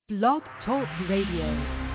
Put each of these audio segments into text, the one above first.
Blog Talk Radio.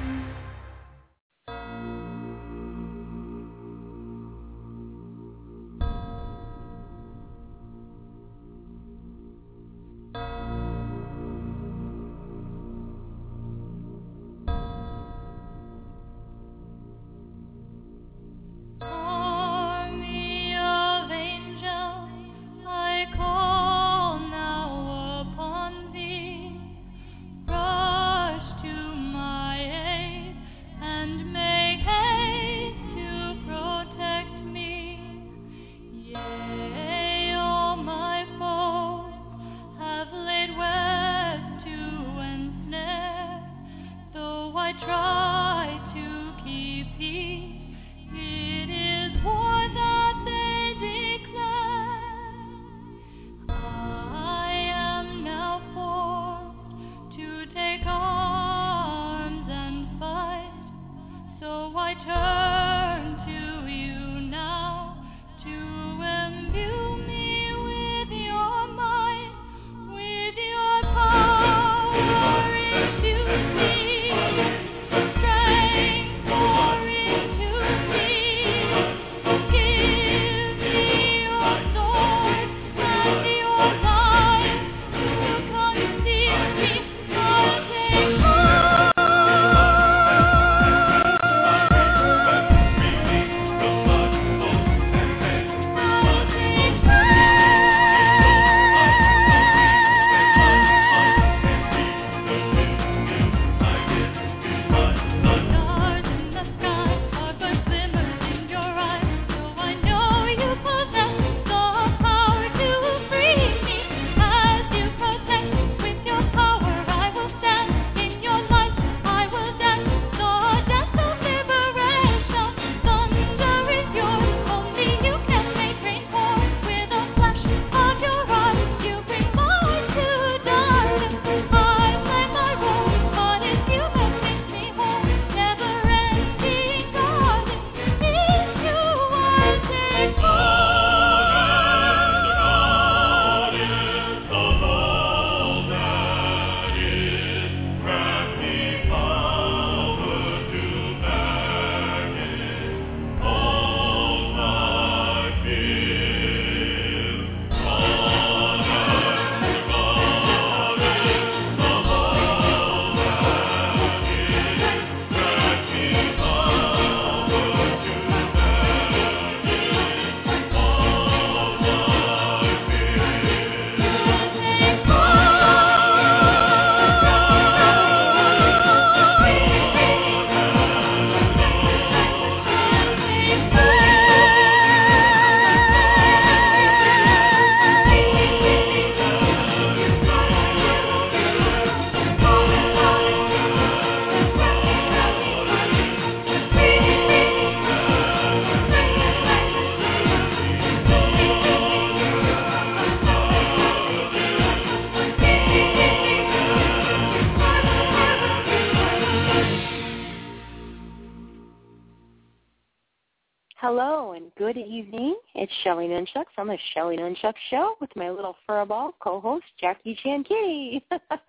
Hello and good evening. It's Shelly Nunchucks on the Shelly Nunchucks Show with my little furball co-host, Jackie Chan Kitty.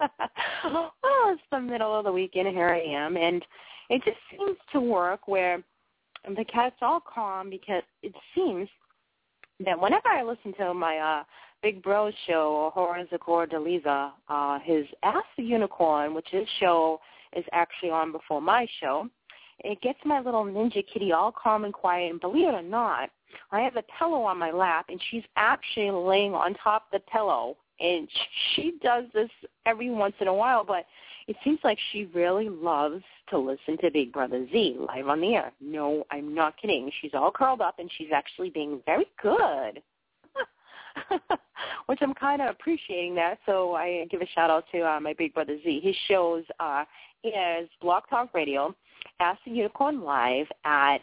Well, it's the middle of the weekend, here I am, and it just seems to work where the cat's all calm because it seems that whenever I listen to my Big Bro show, Horace Deliza, his Ask the Unicorn, which his show is actually on before my show, it gets my little ninja kitty all calm and quiet. And believe it or not, I have a pillow on my lap, and she's actually laying on top of the pillow. And she does this every once in a while, but it seems like she really loves to listen to Big Brother Z live on the air. No, I'm not kidding. She's all curled up, and she's actually being very good, which I'm kind of appreciating that. So I give a shout-out to my Big Brother Z. His shows is Blog Talk Radio, Ask the Unicorn Live at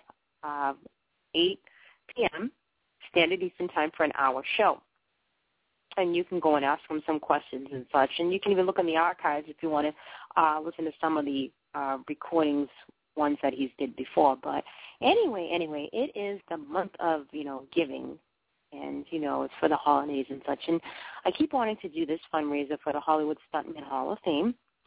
8 p.m. Standard Eastern Time for an hour show. And you can go and ask him some questions and such. And you can even look in the archives if you want to listen to some of the recordings, ones that he's did before. But anyway, it is the month of, giving. And, it's for the holidays and such. And I keep wanting to do this fundraiser for the Hollywood Stuntman Hall of Fame.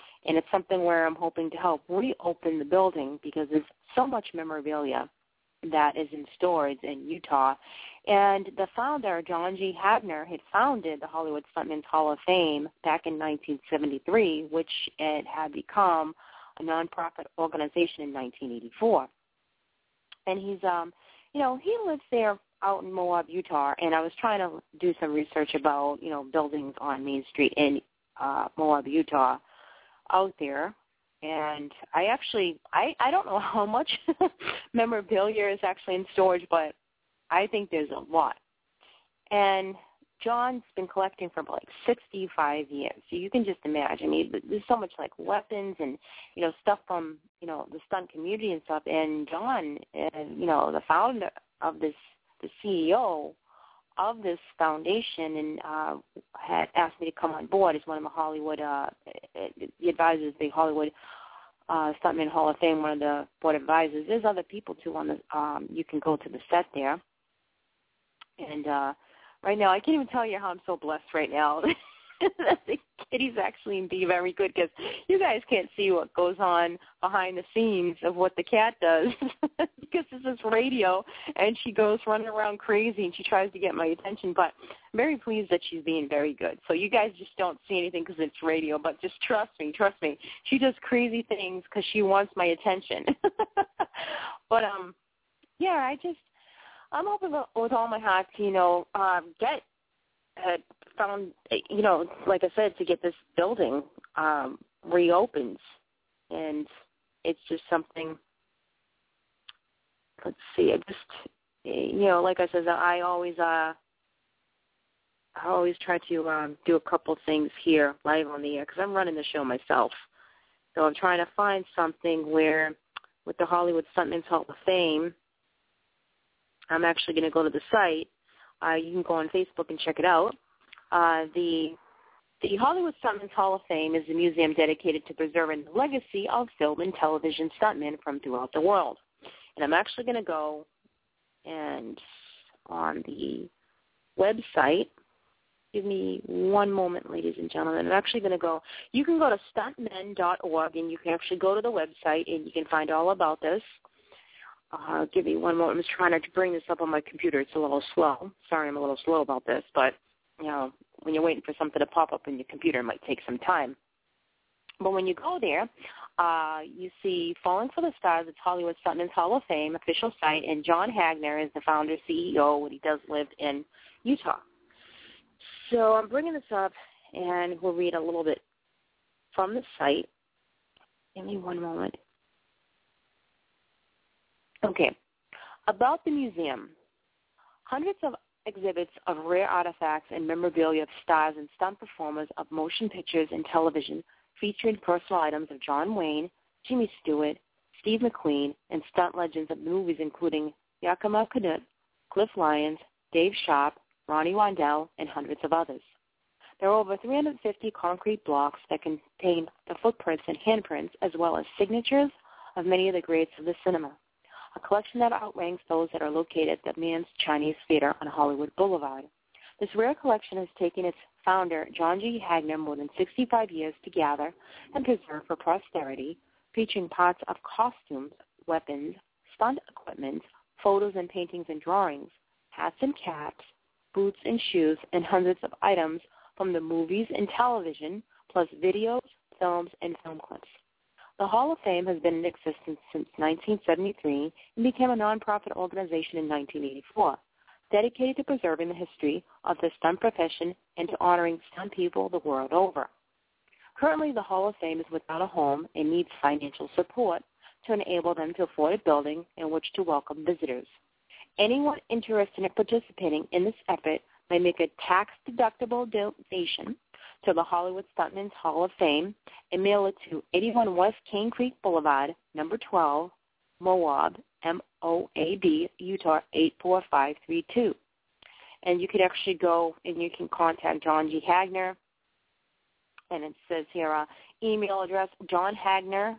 And it's something where I'm hoping to help reopen the building because there's so much memorabilia that is in storage in Utah. And the founder, John G. Hagner, had founded the Hollywood Stuntmen's Hall of Fame back in 1973, which it had become a nonprofit organization in 1984. And he's, he lives there out in Moab, Utah, and I was trying to do some research about, buildings on Main Street in Moab, Utah out there. And I don't know how much memorabilia is actually in storage, but I think there's a lot. And John's been collecting for about 65 years. So you can just imagine. There's so much like weapons and, stuff from, the stunt community and stuff. And John, the founder of this, the CEO of this foundation, and had asked me to come on board as one of the Hollywood, the advisors, the Hollywood Stuntman Hall of Fame, one of the board advisors. There's other people, too, on the, you can go to the set there. And right now, I can't even tell you how I'm so blessed right now. The kitty's actually being very good because you guys can't see what goes on behind the scenes of what the cat does because this is radio, and she goes running around crazy, and she tries to get my attention. But I'm very pleased that she's being very good. So you guys just don't see anything because it's radio, but just trust me. She does crazy things because she wants my attention. But, yeah, I'm hoping with all my heart to, get found, like I said, to get this building reopened. And it's just something, let's see, like I said, I always try to do a couple things here live on the air because I'm running the show myself. So I'm trying to find something where, with the Hollywood Stuntmen's Hall of Fame, I'm actually going to go to the site. You can go on Facebook and check it out. The Hollywood Stuntmen's Hall of Fame is a museum dedicated to preserving the legacy of film and television stuntmen from throughout the world. And I'm actually going to go and on the website, give me one moment, ladies and gentlemen. I'm actually going to go, you can go to stuntmen.org, and you can actually go to the website, and you can find all about this. Give me one moment. I'm just trying to bring this up on my computer. It's a little slow. Sorry, I'm a little slow about this, but, when you're waiting for something to pop up in your computer, it might take some time. But when you go there, you see Falling for the Stars. It's Hollywood Stuntmen's Hall of Fame, official site, and John Hagner is the founder, CEO, and he does live in Utah. So I'm bringing this up, and we'll read a little bit from the site. Give me one moment. Okay. About the museum, hundreds of exhibits of rare artifacts and memorabilia of stars and stunt performers of motion pictures and television featuring personal items of John Wayne, Jimmy Stewart, Steve McQueen, and stunt legends of the movies including Yakima Canutt, Cliff Lyons, Dave Sharp, Ronnie Wandell, and hundreds of others. There are over 350 concrete blocks that contain the footprints and handprints as well as signatures of many of the greats of the cinema, a collection that outranks those that are located at the Mann's Chinese Theater on Hollywood Boulevard. This rare collection has taken its founder, John G. Hagner, more than 65 years to gather and preserve for posterity, featuring parts of costumes, weapons, stunt equipment, photos and paintings and drawings, hats and caps, boots and shoes, and hundreds of items from the movies and television, plus videos, films, and film clips. The Hall of Fame has been in existence since 1973 and became a nonprofit organization in 1984, dedicated to preserving the history of the stunt profession and to honoring stunt people the world over. Currently, the Hall of Fame is without a home and needs financial support to enable them to afford a building in which to welcome visitors. Anyone interested in participating in this effort may make a tax-deductible donation to the Hollywood Stuntmen's Hall of Fame and mail it to 81 West Cane Creek Boulevard, number 12, Moab, M-O-A-B, Utah 84532. And you could actually go and you can contact John G. Hagner. And it says here, email address, John Hagner,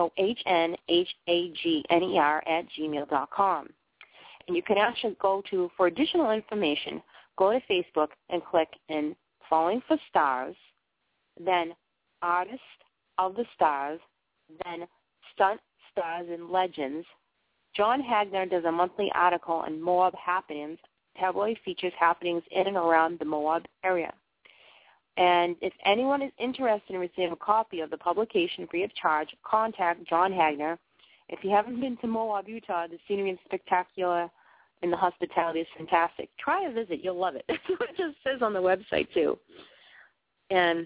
JOHNHAGNER @gmail.com. And you can actually go to, for additional information, go to Facebook and click in Falling for Stars, then Artist of the Stars, then Stunt Stars and Legends. John Hagner does a monthly article on Moab happenings. Tabloid features happenings in and around the Moab area. And if anyone is interested in receiving a copy of the publication free of charge, contact John Hagner. If you haven't been to Moab, Utah, the scenery is spectacular and the hospitality is fantastic. Try a visit. You'll love it. That's what it just says on the website, too. And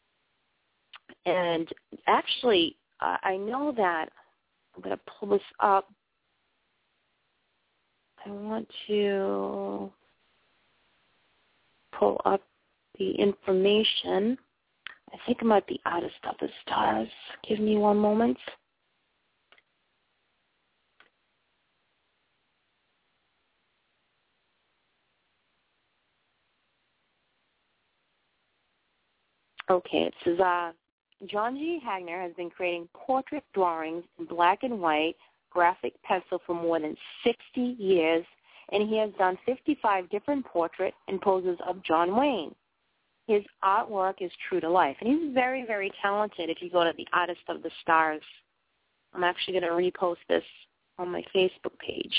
actually, I know that I'm going to pull this up. I want to pull up the information. I think it might be Artist of the Stars. Give me one moment. Okay, it says, John G. Hagner has been creating portrait drawings in black and white graphic pencil for more than 60 years, and he has done 55 different portraits and poses of John Wayne. His artwork is true to life, and he's very, very talented if you go to the Artist of the Stars. I'm actually going to repost this on my Facebook page.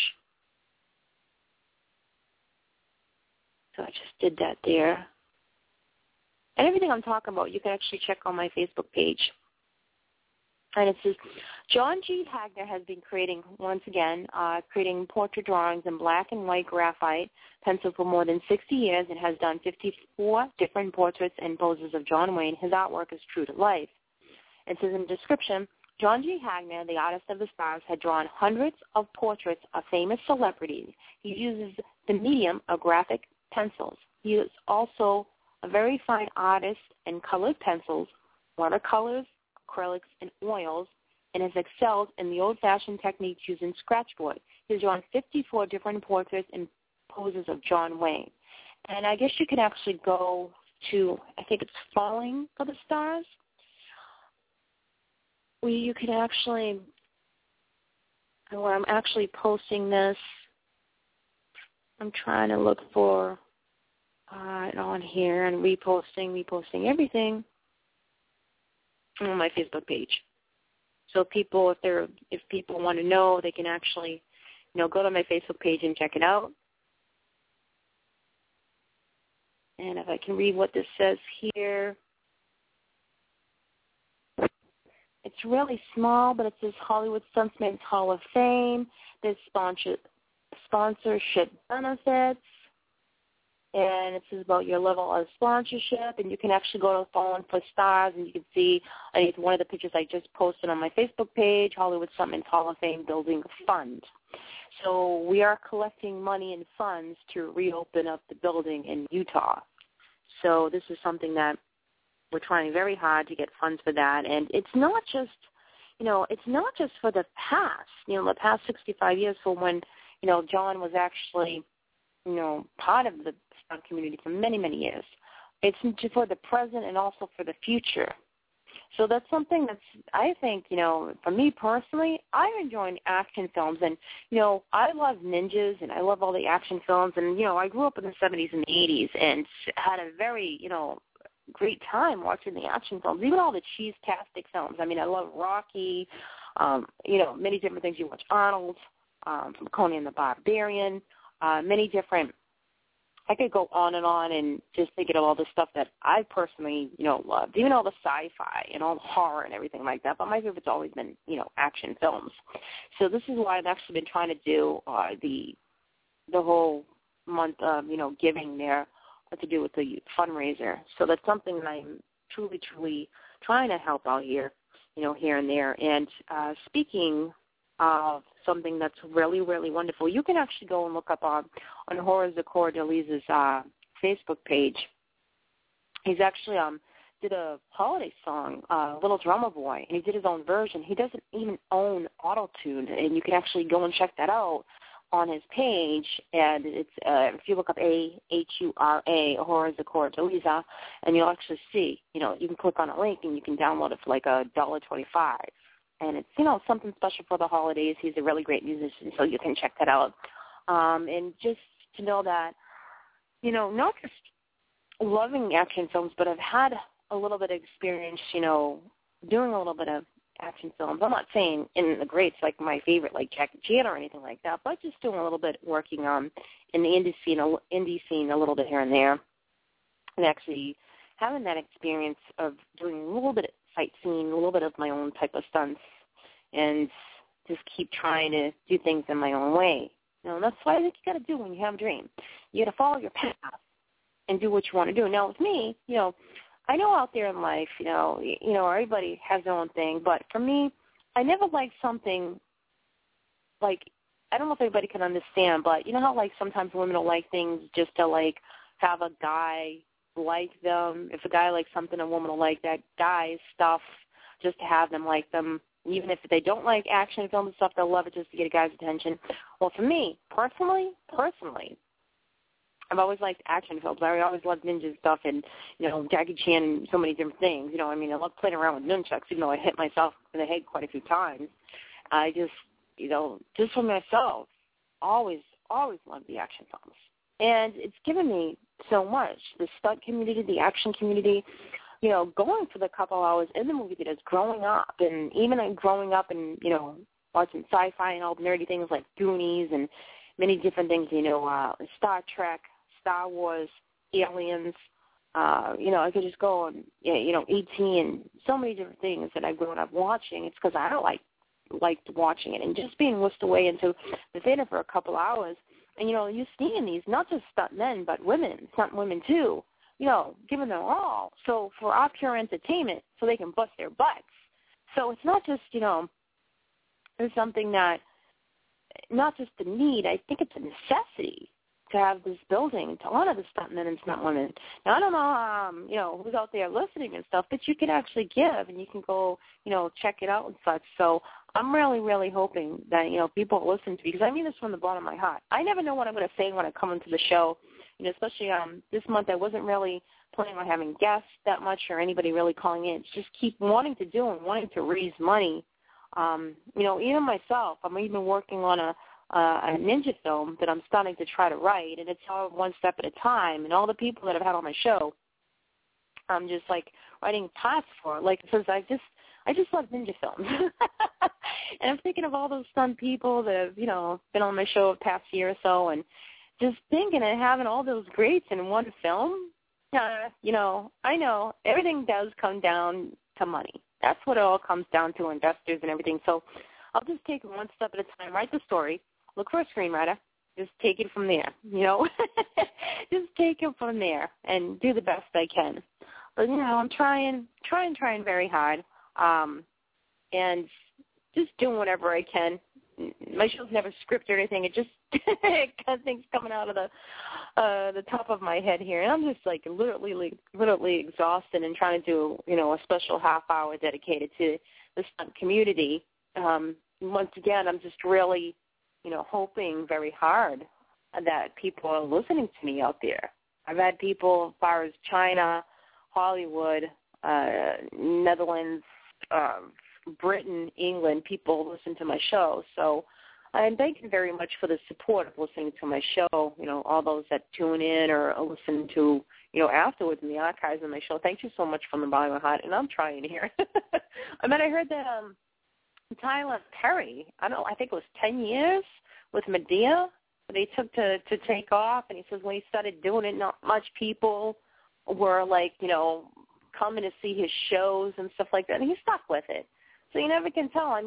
So I just did that there. And everything I'm talking about, you can actually check on my Facebook page. And it says, John G. Hagner has been creating, once again, creating portrait drawings in black and white graphite pencil for more than 60 years and has done 54 different portraits and poses of John Wayne. His artwork is true to life. It says in the description, John G. Hagner, the Artist of the Stars, had drawn hundreds of portraits of famous celebrities. He uses the medium of graphic pencils. He is also a very fine artist in colored pencils, watercolors, acrylics, and oils, and has excelled in the old-fashioned techniques using scratchboard. He's drawn 54 different portraits and poses of John Wayne. And I guess you can actually go to, I think it's Falling for the Stars, where you can actually, where I'm actually posting this, I'm trying to look for on here and reposting everything on my Facebook page. So people, if people want to know, they can actually, go to my Facebook page and check it out. And if I can read what this says here, it's really small, but it says Hollywood Stuntsman's Hall of Fame. There's sponsorship benefits. And it says about your level of sponsorship, and you can actually go to Falling for Stars, and you can see one of the pictures I just posted on my Facebook page, Hollywood Stuntman's Hall of Fame Building Fund. So we are collecting money and funds to reopen up the building in Utah. So this is something that we're trying very hard to get funds for that, and it's not just, it's not just for the past, the past 65 years for when, John was actually, part of the stunt community for many, many years. It's for the present and also for the future. So that's something that's, I think, for me personally, I'm enjoying action films. And, I love ninjas and I love all the action films. And, I grew up in the 70s and the 80s and had a very, great time watching the action films, even all the cheese-tastic films. I mean, I love Rocky, many different things. You watch Arnold, from Conan the Barbarian, many different. I could go on and just think of all the stuff that I personally, loved, even all the sci-fi and all the horror and everything like that. But my favorite's always been, action films. So this is why I've actually been trying to do the whole month of, giving there to do with the fundraiser. So that's something that I'm truly, truly trying to help out here, here and there. And speaking of something that's really, really wonderful, you can actually go and look up on Horace Deliza's Facebook page. He's actually did a holiday song, Little Drummer Boy, and he did his own version. He doesn't even own Auto-Tune, and you can actually go and check that out on his page. And it's if you look up AHURA, Horace Deliza, and you'll actually see, you can click on a link and you can download it for like $1.25. And it's, something special for the holidays. He's a really great musician, so you can check that out. And just to know that, not just loving action films, but I've had a little bit of experience, doing a little bit of action films. I'm not saying in the greats like my favorite, like Jackie Chan or anything like that, but just doing a little bit, working in the indie scene a little bit here and there, and actually having that experience of doing a little bit of sightseeing, a little bit of my own type of stunts, and just keep trying to do things in my own way. That's what I think you got to do when you have a dream. You got to follow your path and do what you want to do. Now, with me, I know out there in life, everybody has their own thing, but for me, I never liked something like, I don't know if everybody can understand, but you know how like sometimes women don't like things just to like have a guy like them. If a guy likes something, a woman will like that guy's stuff just to have them like them. Even if they don't like action films and stuff, they'll love it just to get a guy's attention. Well, for me, personally, I've always liked action films. I always loved ninja stuff and, Jackie Chan and so many different things. I love playing around with nunchucks, even though I hit myself in the head quite a few times. I just, just for myself, always loved the action films. And it's given me so much, the stunt community, the action community, going for the couple hours in the movie theaters, growing up, and even growing up and, watching sci-fi and all the nerdy things like Goonies and many different things, Star Trek, Star Wars, Aliens, I could just go on, E.T. and so many different things that I've grown up watching. It's because I liked watching it and just being whisked away into the theater for a couple hours. And, you're seeing these, not just stunt men, but stunt women too, giving their all. So for our pure entertainment, so they can bust their butts. So it's not just, it's something that, not just a need, I think it's a necessity to have this building to honor the stuntmen and stuntwomen. Now, I don't know, who's out there listening and stuff, but you can actually give and you can go, check it out and such. So I'm really, really hoping that, people listen to me, because I mean this from the bottom of my heart. I never know what I'm going to say when I come into the show, especially this month I wasn't really planning on having guests that much or anybody really calling in. It's just keep wanting to do and wanting to raise money. Even myself, I'm even working on a ninja film that I'm starting to try to write, and it's all one step at a time. And all the people that I've had on my show, I'm just like writing paths for. Like, because I just love ninja films, and I'm thinking of all those stunt people that have been on my show the past year or so, and just thinking of having all those greats in one film. I know everything does come down to money. That's what it all comes down to, investors and everything. So I'll just take it one step at a time, write the story, look for a screenwriter, just take it from there, just take it from there and do the best I can. But, I'm trying very hard, and just doing whatever I can. My show's never scripted or anything. It just kind of things coming out of the top of my head here, and I'm just like literally exhausted and trying to do a special half hour dedicated to the stunt community. Once again, I'm just really hoping very hard that people are listening to me out there. I've had people as far as China, Hollywood, Netherlands, Britain, England, people listen to my show. So I'm thanking very much for the support of listening to my show, all those that tune in or listen to, afterwards in the archives of my show. Thank you so much from the bottom of my heart, and I'm trying here. I heard that Tyler Perry, I think it was 10 years with Medea, they took to take off, and he says when he started doing it, not much people were like, coming to see his shows and stuff like that, and he stuck with it. So you never can tell.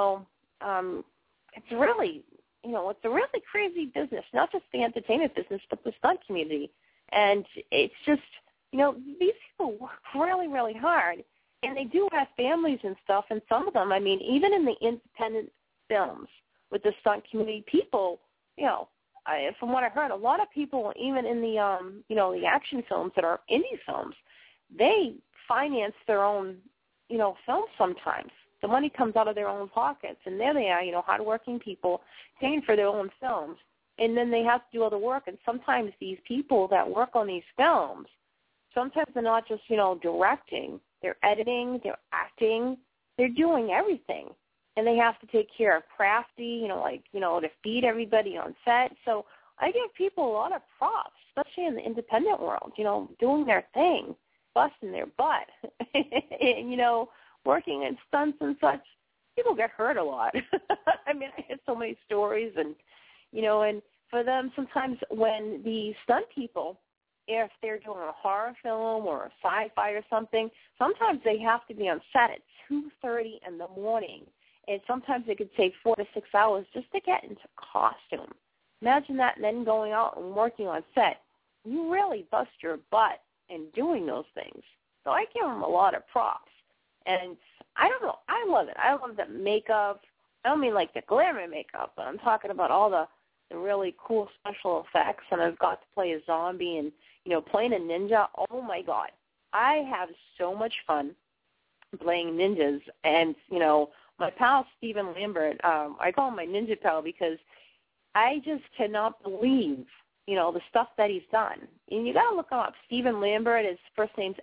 It's really, it's a really crazy business, not just the entertainment business, but the stunt community. And it's just, these people work really, really hard, and they do have families and stuff, and some of them, even in the independent films with the stunt community, people, from what I heard, a lot of people, even in the, the action films that are indie films, they finance their own, films sometimes. The money comes out of their own pockets, and there they are, hardworking people paying for their own films, and then they have to do all the work. And sometimes these people that work on these films, sometimes they're not just, directing. They're editing, they're acting, they're doing everything. And they have to take care of crafty, to feed everybody on set. So I give people a lot of props, especially in the independent world, doing their thing, busting their butt, and, working in stunts and such, people get hurt a lot. I mean, I hear so many stories, and, you know, and for them, sometimes when the stunt people, if they're doing a horror film or a sci-fi or something, sometimes they have to be on set at 2:30 in the morning. And sometimes it could take 4 to 6 hours just to get into costume. Imagine that, and then going out and working on set. You really bust your butt in doing those things. So I give them a lot of props. And I don't know, I love it. I love the makeup. I don't mean like the glamour makeup, but I'm talking about all the really cool special effects. And I've got to play a zombie and, you know, playing a ninja. Oh, my God. I have so much fun playing ninjas. And, you know, my pal Stephen Lambert, I call him my ninja pal because I just cannot believe, you know, the stuff that he's done. And you got to look him up. Stephen Lambert, his first name's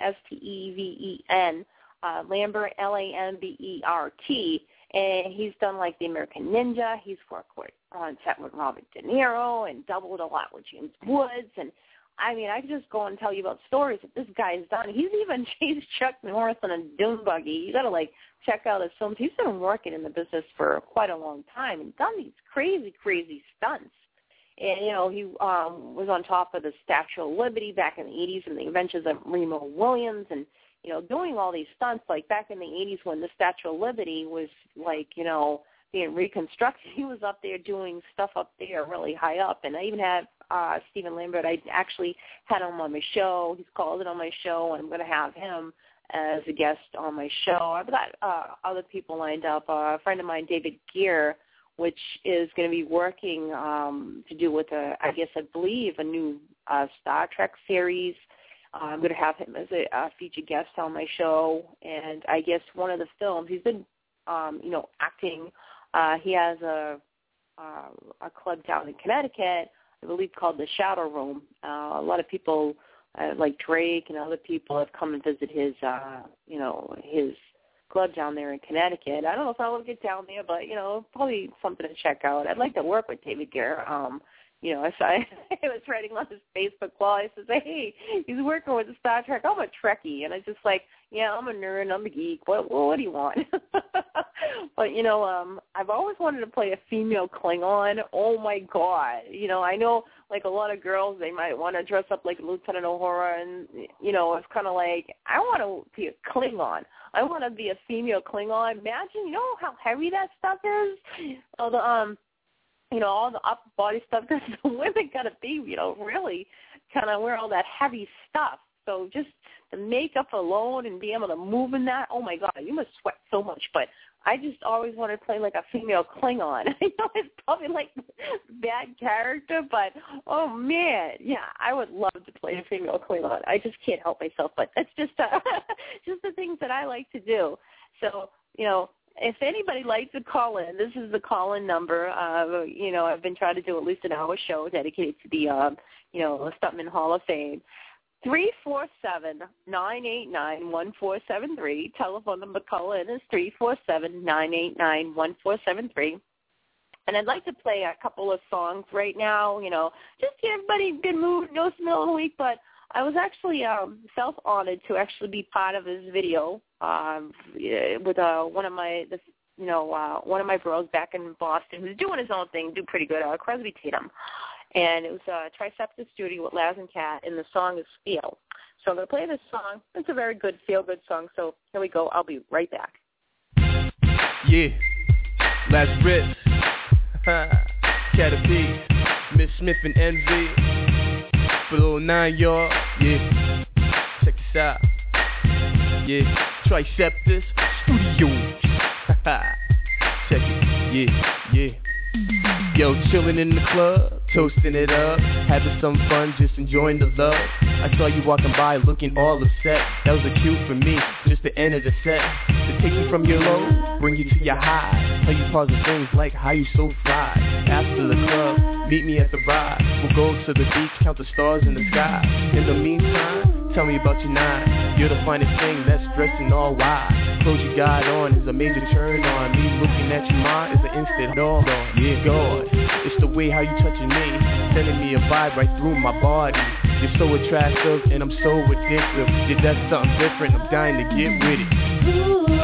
Steven, Lambert, Lambert, and he's done, like, the American Ninja. He's worked on set with Robert De Niro and doubled a lot with James Woods. And, I mean, I could just go and tell you about stories that this guy's done. He's even chased Chuck Norris on a dune buggy. You got to, like, check out his films. He's been working in the business for quite a long time and done these crazy, crazy stunts. And, you know, he was on top of the Statue of Liberty back in the 80s and the Adventures of Remo Williams and, you know, doing all these stunts, like back in the 80s when the Statue of Liberty was, like, you know, being reconstructed. He was up there doing stuff up there really high up. And I even had Stephen Lambert. I actually had him on my show. He's called it on my show, and I'm going to have him as a guest on my show. I've got other people lined up. A friend of mine, David Gear, which is going to be working to do with, I believe, a new Star Trek series. I'm going to have him as a featured guest on my show. And I guess one of the films, he's been, you know, acting. He has a club down in Connecticut, I believe, called the Shadow Room. A lot of people, like Drake and other people, have come and visit his, you know, his club down there in Connecticut. I don't know if I'll ever get down there, but, you know, probably something to check out. I'd like to work with David Gear. You know, I was writing on his Facebook wall. I said, hey, he's working with the Star Trek. I'm a Trekkie. And I just like, yeah, I'm a nerd. I'm a geek. What do you want? But, you know, I've always wanted to play a female Klingon. Oh, my God. You know, I know, like, a lot of girls, they might want to dress up like Lieutenant Uhura. And, you know, it's kind of like, I want to be a Klingon. I want to be a female Klingon. Imagine, you know how heavy that stuff is? All the, you know, all the upper body stuff, because the women got to be, you know, really kind of wear all that heavy stuff. So just the makeup alone and be able to move in that, oh, my God, you must sweat so much. But I just always wanted to play like a female Klingon. I know it's probably like a bad character, but, oh, man, yeah, I would love to play a female Klingon. I just can't help myself, but that's just just the things that I like to do. So, you know, if anybody likes to call in, this is the call-in number. You know, I've been trying to do at least an hour show dedicated to the, you know, Stuntman Hall of Fame. 347-989-1473. Telephone number to call in is 347-989-1473. And I'd like to play a couple of songs right now, you know, just to get everybody in a good mood. I know it's the middle of the week, but I was actually self-honored to actually be part of his video with one of my, one of my bros back in Boston who's doing his own thing, do pretty good, Crosby Tatum. And it was Triceptus Studio with Laz and Cat, and the song is Feel. So I'm going to play this song. It's a very good, feel-good song. So here we go. I'll be right back. Yeah, Laz Ritz, Caterpie, Miss Smith and Envy, for little 9 y'all. Yeah, check this out. Yeah, Triceptus Studios. Check it. Yeah. Yo, chillin' in the club, toasting it up, having some fun, just enjoying the love. I saw you walking by looking all upset. That was a cue for me, just the end of the set. To take you from your low, bring you to your high. Tell you positive things like how you so fly. After the club, meet me at the ride. We'll go to the beach, count the stars in the sky. In the meantime, tell me about your nine. You're the finest thing that's dressed in all white. Clothes you got on is a major turn on. Me looking at you, ma, is an instant dog on. Yeah, God, it's the way how you touching me, sending me a vibe right through my body. You're so attractive and I'm so addictive. Yeah, that's something different, I'm dying to get with it. Ooh,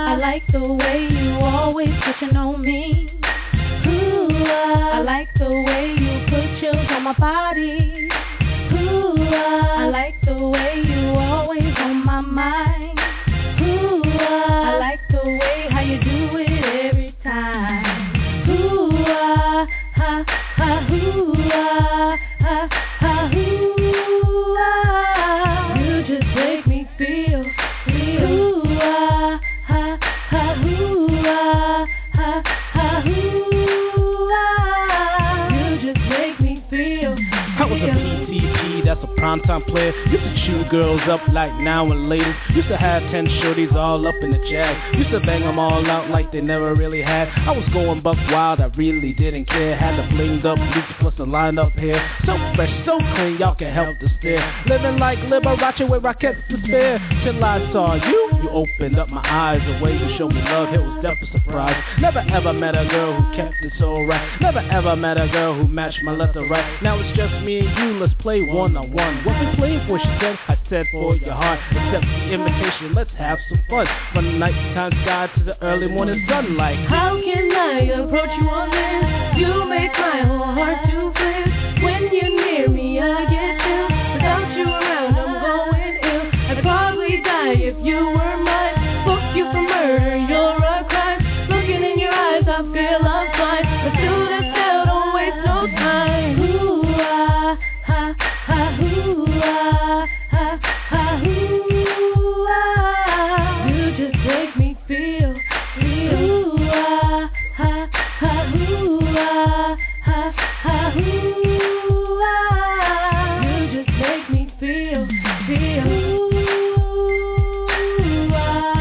I like the way you always touching on me. Ooh, I like the way you put chills on my body. Ooh, I like the way you always on my mind. Ooh, I like the way how you do it every time. Ooh, ha, ha, ooh, ha, ha, ooh, you just make me feel. Ooh, ha, ha, ooh, ha, ha, ooh, you just make me feel. I was a PTP, that's a primetime player. Used to chew girls up like now and later. Used to have 10 shorties all up in the jag. Used to bang them all out like they never really had. I was going buck wild, I really didn't care. Had the blinged up loops plus the lined up hair. So fresh, so clean, y'all can help to stare. Living like Liberace with rockets to spare. Till I saw you opened up my eyes. The way you showed me love, it was definitely a surprise. Never ever met a girl who kept it so right. Never ever met a girl who matched my left or right. Now it's just me and you, let's play one-on-one. What we playing for, she said, I said for your heart. Accept the invitation, let's have some fun. From the nighttime sky to the early morning sunlight. How can I approach you on this? You make my whole heart to flip. When you're near me, I get chills. Without you around, I'm going ill. I'd probably die if you were mine. Book you for murder, you're a crime. Looking in your eyes, I feel I'm fine. Let's do this now, don't waste no time. Ooh, ah, ha, ha, ooh, ah, ha, ha, ooh, ah. You just make me feel. Ooh, ah, ha, ha, ooh, ah, ha, ha, ooh, ah. You just make me feel. Ooh, ah,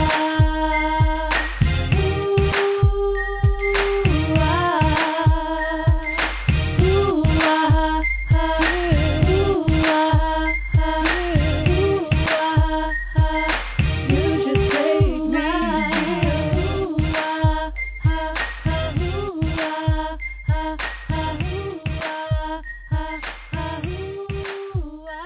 ooh, ah, ooh, ah, ha, ooh, ah, ooh, ah, you just make me feel. Ooh, ah, ha, ha, ooh, ah, ha, ha, ooh, ah, ha, ha, ooh, ah,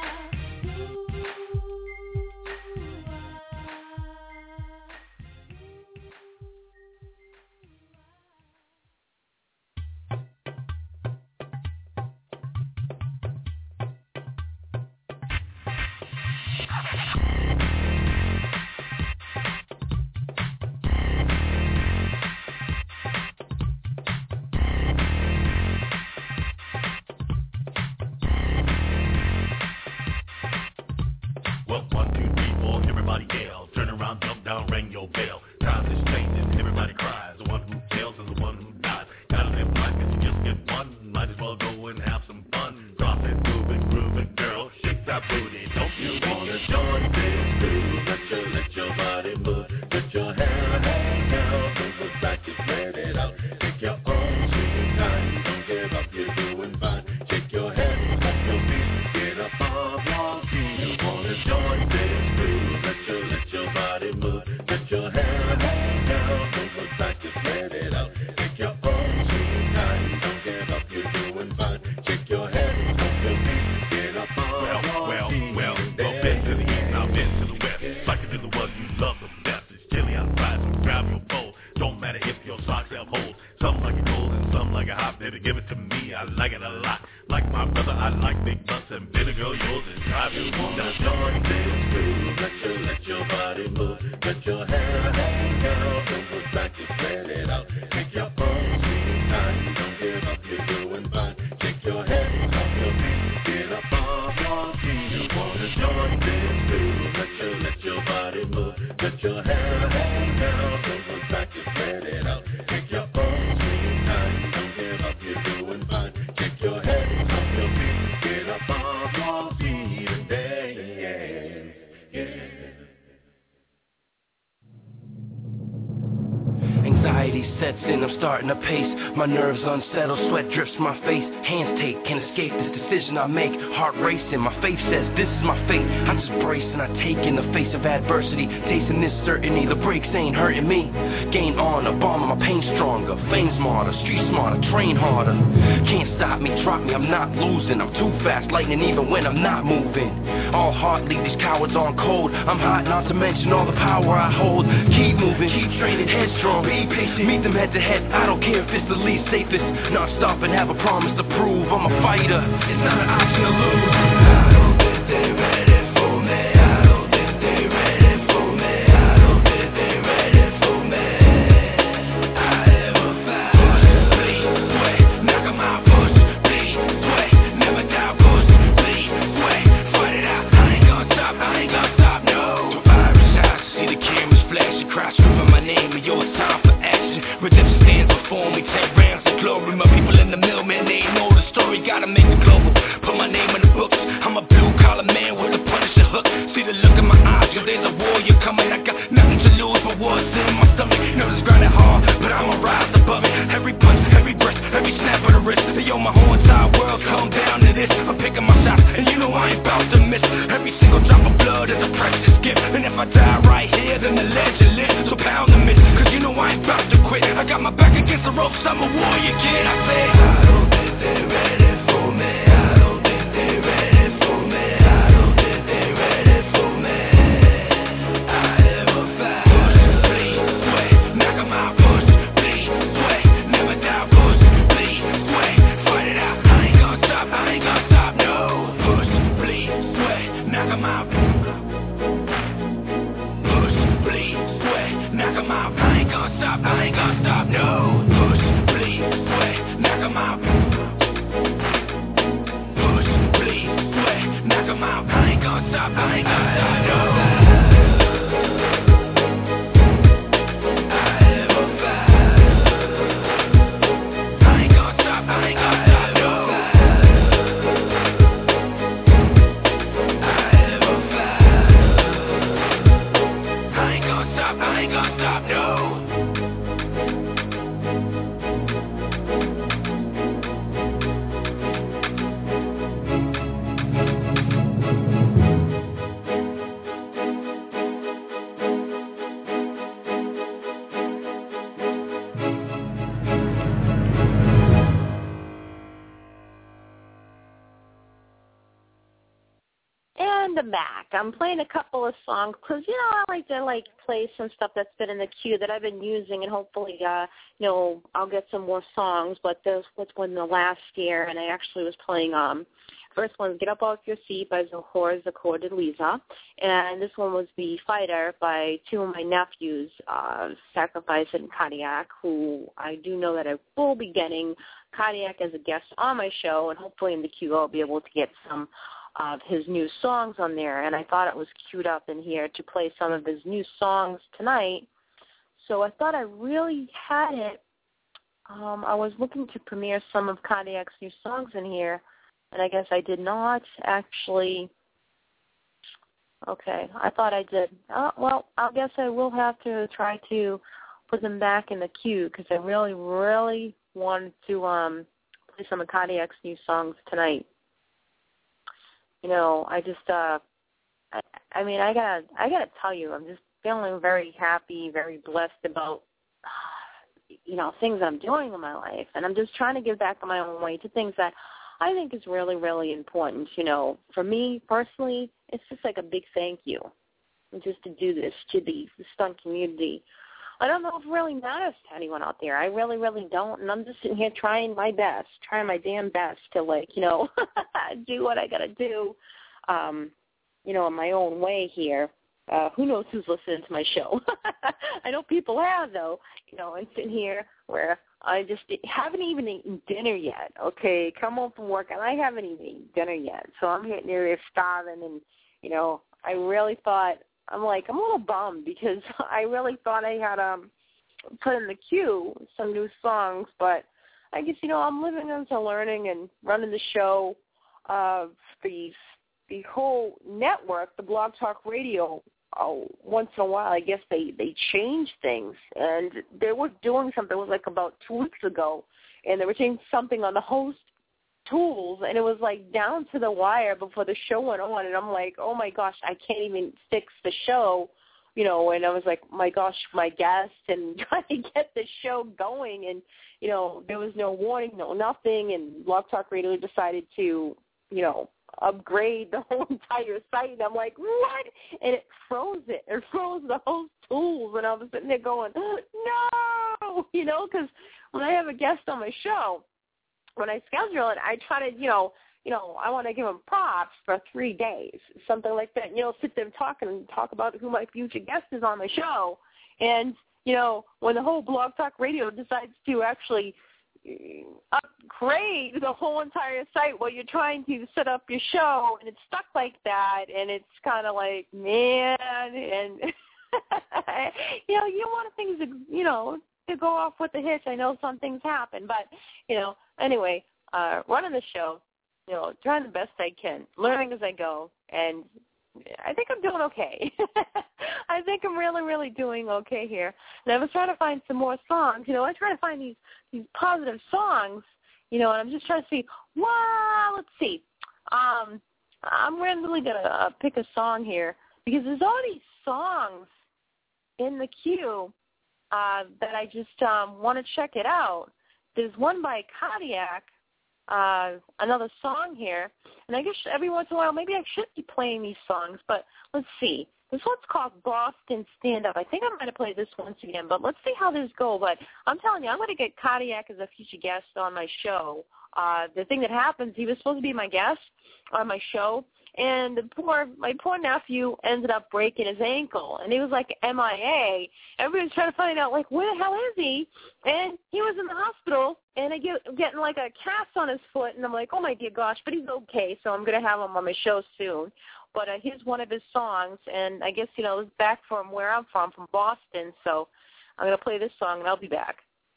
Well, 1, 2, 3, 4, everybody yell. Turn around, jump down, ring your bell. Time is changing, everybody cries. The one who tells is the one who dies. Gotta live life, and you just get one. Might as well go and have some fun. Drop it, move it, groove it, girl. Shake that booty. Don't you wanna join this groove? Let your body move. Put your hair down, move it back, just let it out. Take your own sweet time. Don't give up, you're doing fine. Shake your head, up your feet, get up off your feet. You wanna join this groove? Let your body move. Put your hair down, move it back, just let it out. Take your own sweet time. Don't give up, you're doing fine. Shake your head, up your feet, get up off your feet. Well, bend to the east, now bend to the west. Like it to the one you love the best. It's chilly outside, so grab your coat. Don't matter if your socks have holes. Some like it cold and some like it hot. Baby, give it to me, I like it a lot. Like my brother, I like big butts and bitter girl, yours is drive you want to join this groove. Let your body move. Let your hair hang down. Don't look back, just let it out. Take your own sweet time. Don't give up, you're doing fine. Shake your head, off your feet, get up off your feet. You wanna join this groove. Let your body move. Let your hair hang down. Don't look back, just let it out. Take your own sweet time. Don't give up, you're doing fine. Shake your head, off your feet, get up off your feet and dance. Yeah. anxiety sets in, I'm starting to pace. My nerves unsettled, sweat drips my face. Hands take, can't escape this decision I make. Heart racing, my faith says this is my fate. I just brace and I take in the face of adversity. Tasting this certainty, the breaks ain't hurting me. Gain honor, bomb my pain stronger. Fame smarter, street smarter, train harder. Can't stop me, drop me, I'm not losing. I'm too fast, lightning even when I'm not moving. All heart, leave these cowards on cold. I'm hot, not to mention all the power I hold. Keep moving, keep training, headstrong, be patient. Meet them head to head, I don't care if it's the least safest. Not stop and have a promise to prove. I'm a fighter, it's not an option to lose. I don't think they're ready for me. I don't think they're ready for me. I don't think they're ready for me. I ever fight. Push, bleed, sweat, knock 'em out. Push, bleed, sweat, never doubt. Push, bleed, sweat, fight it out. I ain't gonna stop, I ain't gonna stop, no. From Irish eyes, see the cameras flashing, cry screaming my name, and yo, it's time for action. Redemption stands before me, 10 rounds of glory. My people in the middle, man, they ain't know the story. Gotta make it global, put my name in the books. I'm a blue-collar man with a Punisher hook. See the look in my eyes, yo, there's a warrior coming. I got nothing to lose but what's in my stomach. Know this grind it hard, but I'ma rise above it. Every punch, every breath, every snap of the wrist. Hey, yo, my whole entire world come down to this. I'm picking my shots, and you know I ain't bout to miss. Every single drop of blood is a precious gift. And if I die right here, then the legend lives. So pound the miss, cause you know I ain't bout to quit. I got my back against the ropes, I'm a warrior kid. I say, I don't think they're ready for me. I don't think they're ready for me. I don't think they're ready for me. I ever fight. Push, bleed, sweat, knock 'em out. Push, bleed, sweat, never doubt. Push, bleed, sweat, fight it out. I ain't gonna stop, I ain't gonna stop, no. Push, bleed, sweat, knock 'em out. Push, bleed, sweat, knock 'em out. I ain't gonna stop, I ain't gonna stop, no. Push, bleed, sweat, knock 'em out. Push, bleed, sweat, knock 'em out. I ain't gonna stop, I ain't gonna stop, no. I ever fight. I ain't gonna stop, I ain't gonna stop, no. I ever fight. I ain't gonna stop, I ain't gonna stop, no. And I'm back. I'm playing a couple of songs because, you know, I like to play some stuff that's been in the queue that I've been using, and hopefully, you know, I'll get some more songs. But this was one the last year, and I actually was playing first one, Get Up Off Your Seat by Zohar Zakor de Liza, and this one was The Fighter by two of my nephews, Sacrifice and Kodiak, who I do know that I will be getting Kodiak as a guest on my show, and hopefully in the queue I'll be able to get some of his new songs on there, and I thought it was queued up in here to play some of his new songs tonight, so I thought I really had it. I was looking to premiere some of Kodiak's new songs in here, and I guess I did not actually. Okay, I thought I did. Well, I guess I will have to try to put them back in the queue because I really, really wanted to play some of Kodiak's new songs tonight. You know, I just, I gotta tell you, I'm just feeling very happy, very blessed about, you know, things I'm doing in my life, and I'm just trying to give back in my own way to things that I think is really, really important. You know, for me personally, it's just like a big thank you, just to do this to the stunt community. I don't know if it really matters to anyone out there. I really, really don't, and I'm just sitting here trying my damn best to, like, you know, do what I got to do, you know, in my own way here. Who knows who's listening to my show? I know people have, though. You know, I'm sitting here where I just haven't even eaten dinner yet, okay? Come home from work, and I haven't even eaten dinner yet. So I'm hitting here starving, and, you know, I really thought, I'm a little bummed because I really thought I had put in the queue some new songs, but I guess, you know, I'm living into learning and running the show of the whole network, the Blog Talk Radio once in a while, I guess they change things, and they were doing something. It was like about 2 weeks ago, and they were changing something on the host tools, and it was like down to the wire before the show went on, and I'm like, oh my gosh, I can't even fix the show, and I was like, my gosh, my guest, and trying to get the show going, and there was no warning, no nothing, and Blog Talk Radio decided to upgrade the whole entire site, and I'm like, what? And it froze it. It froze the whole tools, and I was sitting there going, no, because when I have a guest on my show, when I schedule it, I try to, I want to give them props for 3 days, something like that. Sit there and talk about who my future guest is on my show, and when the whole Blog Talk Radio decides to actually upgrade the whole entire site while you're trying to set up your show, and it's stuck like that, and it's kind of like, man, and you want things to go off with the hitch. I know some things happen, but anyway, running the show, trying the best I can, learning as I go, and I think I'm doing okay. I think I'm really, really doing okay here. And I was trying to find some more songs. I try to find these positive songs, and I'm just trying to see, let's see. I'm randomly going to pick a song here because there's all these songs in the queue that I just want to check it out. There's one by Kodiak, another song here, and I guess every once in a while maybe I should be playing these songs, but let's see. This one's called Boston Stand Up. I think I might have played this once again, but let's see how this goes. But I'm telling you, I'm going to get Kodiak as a future guest on my show. The thing that happens, he was supposed to be my guest on my show, and my poor nephew ended up breaking his ankle, and he was like MIA. Everybody was trying to find out, like, where the hell is he? And he was in the hospital, and I getting like a cast on his foot, and I'm like, oh my dear gosh, but he's okay, so I'm going to have him on my show soon. But here's one of his songs, and I guess, it's back from where I'm from Boston, so I'm going to play this song, and I'll be back.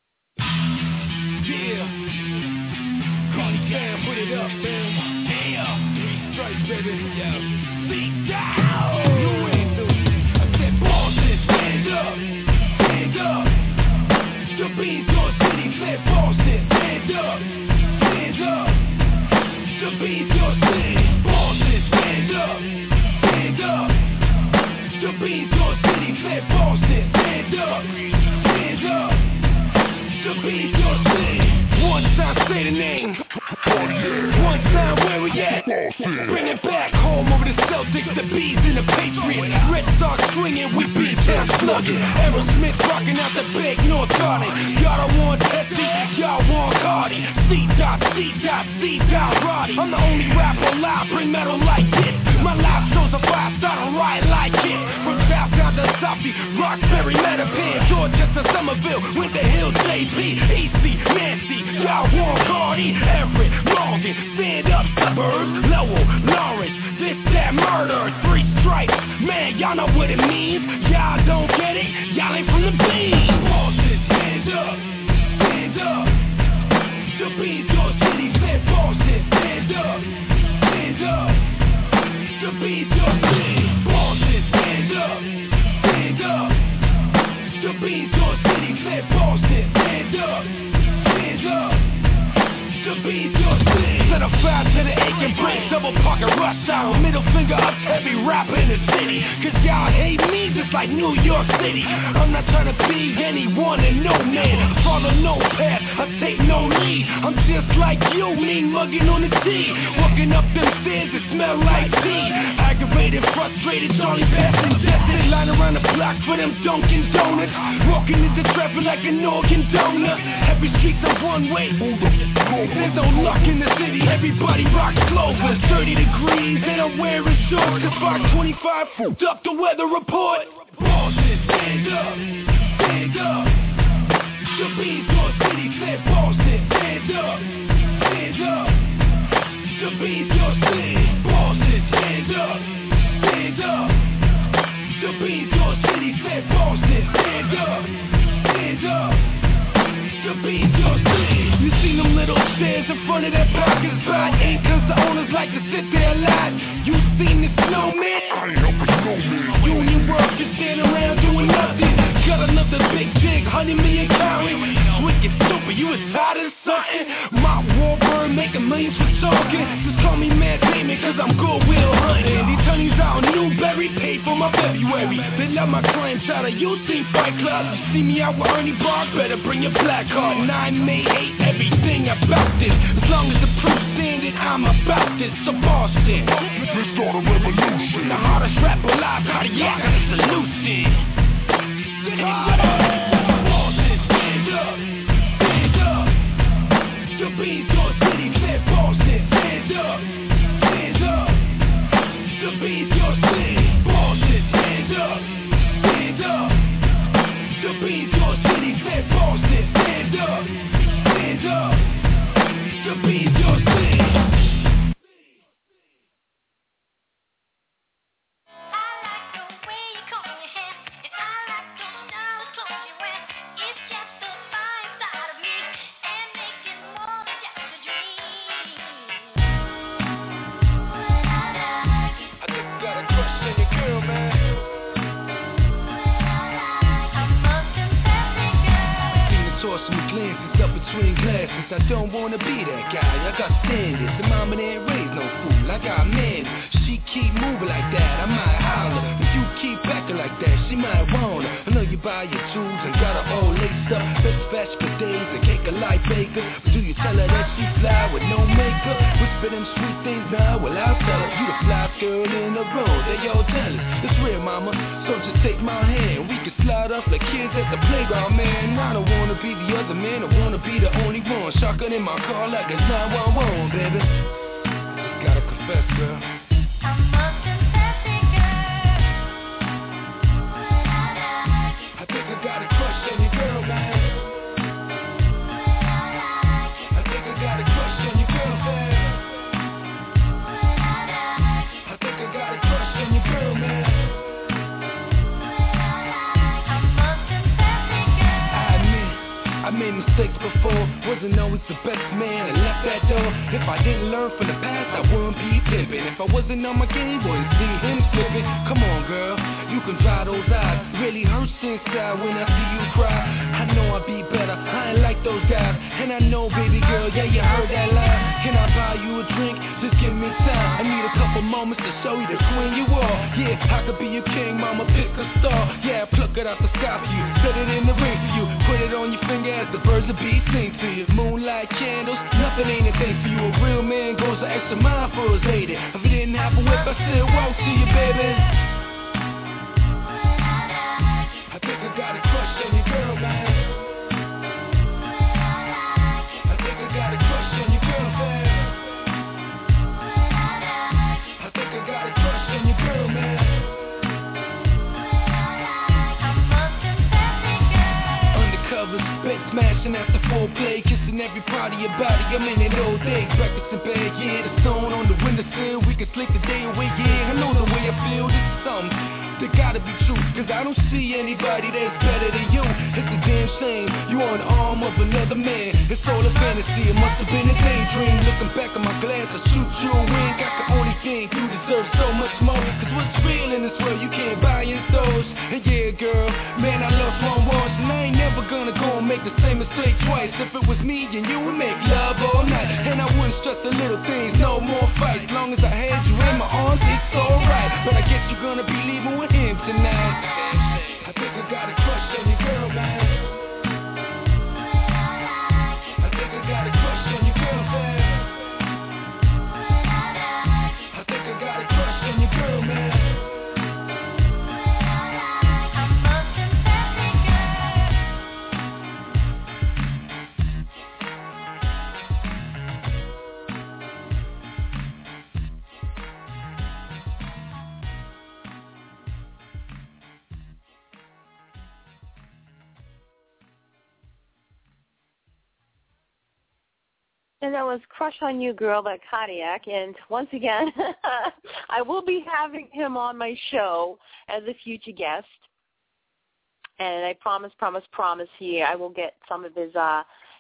Yeah. Cardi Bam, put it up, man. Yeah. Stripes, baby. Yeah. Seat down. You ain't do it. I said, Boston, stand up. Stand up. The beats your city. Said, Boston, stand up. Stand up. The beats your city. Boston, stand up. Stand up. The beats your city. Said, Boston, stand up. Stand up. The beats your city. One time, say the name. One time, where we at? Bring it back home over the Celtics, the Bees and the Patriots. Red Sox swinging, we beat town slugging. Aerosmith rocking out the big North Garden. Y'all don't want Tessie, y'all want Cardi. C.C.C.C. Roddy. I'm the only rapper alive, bring metal like this. My life shows a 5-star, don't ride like it. From Southtown to Southie, Roxbury, Mattapan, Georgia to Somerville, Winter Hill, JP, E.C., Nancy. Y'all want Cardi, Everett, Morgan, stand up, suburbs, Lowell, Lawrence, this, that, murder, 3 stripes, man, y'all know what it means, y'all don't get it, y'all ain't from the beans. Boston, stand up, the beans, your city, said Boston, stand up, the beans, your city, Boston, stand up, the beans, your city, said Boston, stand up. The beats your city. Set a fire to the aching brain, double pocket rush hour. Middle finger up to every rapper in the city. Cause y'all hate me just like New York City. I'm not trying to be anyone and no man. Follow no path, I take no lead. I'm just like you, mean mugging on the T. Walking up them stairs that smell like tea. Aggravated, frustrated, Johnny Bass ingested. Line around the block for them Dunkin' Donuts. Walking into traffic like an organ donor. Every street's a one way. There's no luck in the city, everybody rocks clovers. 30 degrees and I'm wearing shorts. It's 525, fucked up the weather report. Boston, stand up, stand up. The beats your city, said Boston, stand up, stand up. The beats your city, Boston, stand up, stand up. The beats your city, said Boston, stand up, stand up. The beats your city. You seen them little stairs in front of that parking spot. Ain't cause the owners like to sit there a lot. You seen the snowman? Union work, just standing around doing nothing. Got another big jig, 100 million counting. Wicked stupid, you as hot as something. My Warbird making millions for talking. Just call me Matt Damon, cause I'm Goodwill hunting. These honeys out in Newberry, paid for my February. They love my clients out of UC Fight Club. You see me out with Ernie Brock, better bring your black card. 9 May 8, everything about this. As long as the proof standing, I'm about this. So Boston, let's start a revolution. The hardest rap alive, cardiac, got a solution. Boston, stand up, stand up. The beats your city, said Boston, stand up, stand up. The beats your city, Boston, stand up, stand up. The beats your city, said Boston, stand up, stand up. The beats your city. I don't wanna be that guy, I got standards. The mama ain't raised no fool, I got manners. She keep moving like that, I might holler. If you keep acting like that, she might wanna. I know you buy your jewels and got her all laced up. Best fashion for days, a cake of life baker. But do you tell her that she fly with no makeup? Whisper them sweet things now, well I'll tell her. You the fly girl in the road, they all jealous. It's real mama, so just take my hand. We can slide up like kids at the playground, man. I don't wanna be the other man, I wanna be the only one. Shotgun in my car like it's 911, baby. Just gotta confess, girl. I think I got a crush on your girl, man. I think I got a crush on your girl, man. I think I got a crush on your girl, man. I made mistakes before, wasn't always the best man, and left that door. If I didn't learn from the past, I wouldn't be pimping. If I wasn't on my game, wouldn't see him slipping. Come on, girl, you can dry those eyes. Really hurts inside when I see you cry. I know I'll be better, I ain't like those guys. And I know, baby girl, yeah, you heard that lie. Can I buy you a drink? Just give me time. I need a couple moments to show you the queen you are. Yeah, I could be your king, mama, pick a star. Yeah, pluck it out the sky for you, set it in the ring for you. Put it on your finger as the birds of bees sing to you. Moonlight candles, nothing ain't a thing for you. A real man goes the extra mile for his lady. If it didn't have a whip, I still walk to you, baby. I think I got a crush on your girl, man. I think I got a crush on your girl, man. I think I got a crush on your girl, man. Undercovers, bed smashing after foreplay, kissing every part of your body. I'm in it all day, breakfast in bed, yeah. The stone on the windowsill, we can sleep the day away, yeah. I know the way I feel, this is something that gotta be true, cause I don't see anybody that's better than you. It's a damn shame, you on the arm of another man. It's all a fantasy, it must have been a daydream. Looking back at my glass, I shoot you a wink. I can only think you deserve so much more, cause what's real in this world you can't buy in stores. And yeah girl, man I lost one once, and I ain't never gonna go and make the same mistake twice. If it was me and you would make love all night, and I wouldn't stress the little things, no more fights. As long as I had you in my arms, it's alright. But I guess you're gonna be leaving with him tonight. I think I got a crush on your girl, man. I think I got a crush on your girl, man. I think I got a crush on your girl, man. And that was Crush on You Girl by Kodiak. And once again, I will be having him on my show as a future guest. And I promise here I will get some of his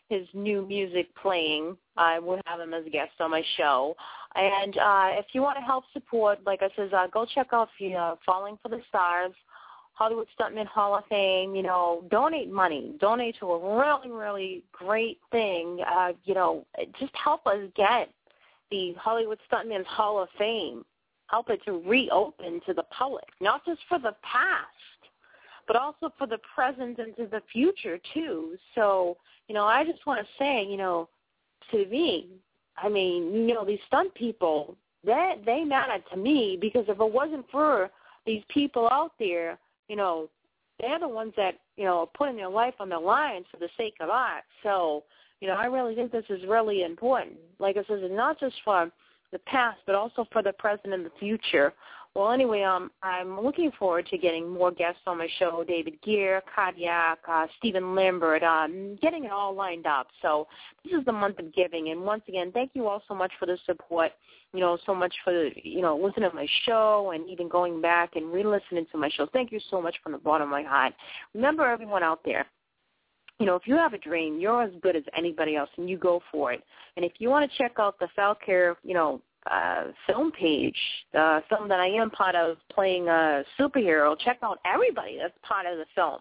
his new music playing. I will have him as a guest on my show. And if you want to help support, like I said, go check out Falling for the Stars, Hollywood Stuntman Hall of Fame. Donate money. Donate to a really, really great thing. Just help us get the Hollywood Stuntman Hall of Fame. Help it to reopen to the public, not just for the past, but also for the present and to the future, too. So, I just want to say, to me, these stunt people, they matter to me, because if it wasn't for these people out there, they're the ones that, are putting their life on the line for the sake of art. So, I really think this is really important. Like I said, it's not just for the past, but also for the present and the future. Well, anyway, I'm looking forward to getting more guests on my show, David Gear, Kodiak, Stephen Lambert, getting it all lined up. So this is the month of giving. And once again, thank you all so much for the support, so much for, listening to my show and even going back and re-listening to my show. Thank you so much from the bottom of my heart. Remember, everyone out there, if you have a dream, you're as good as anybody else, and you go for it. And if you want to check out the Falcare, film page, the film that I am part of playing a superhero, check out everybody that's part of the film.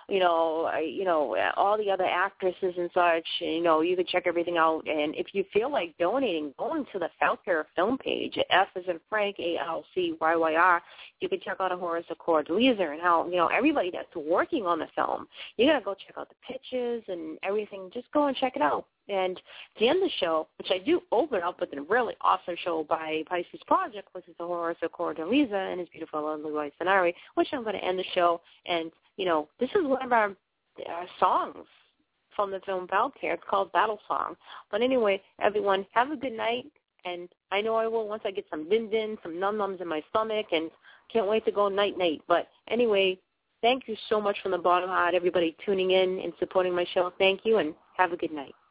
All the other actresses and such, you can check everything out. And if you feel like donating, going to the Falcare film page, F as in Frank, ALCYYR, you can check out Horace Cordelisa and how, everybody that's working on the film. You got to go check out the pictures and everything. Just go and check it out. And at the end of the show, which I do open up with a really awesome show by Pisces Project, which is Horace Cordelisa and his beautiful lovely wife, Sanari, which I'm going to end the show. And, this is one of our songs from the film Falcare. It's called Battle Song. But anyway, everyone, have a good night. And I know I will once I get some din-din, some num-nums in my stomach, and can't wait to go night-night. But anyway, thank you so much from the bottom of my heart, everybody tuning in and supporting my show. Thank you, and have a good night.